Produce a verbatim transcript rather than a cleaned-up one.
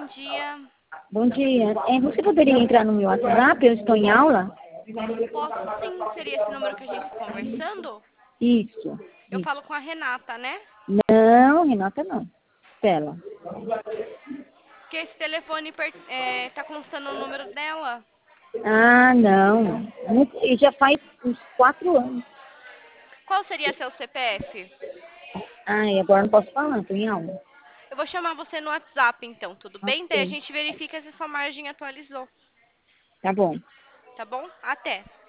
dia. Bom dia. É, você poderia entrar no meu WhatsApp? Eu estou em aula? Posso sim. Seria esse número que a gente está conversando? Isso. Eu Isso. falo com a Renata, né? Não, Renata não. Stella. Porque esse telefone per- é, tá constando o número dela. Ah, não. Muito- E já faz uns quatro anos. Qual seria seu C P F? Ah, e agora não posso falar, estou em aula. Eu vou chamar você no WhatsApp, então, tudo bem? Daí a Ok. gente verifica se sua margem atualizou, Tá bom. tá bom? Até.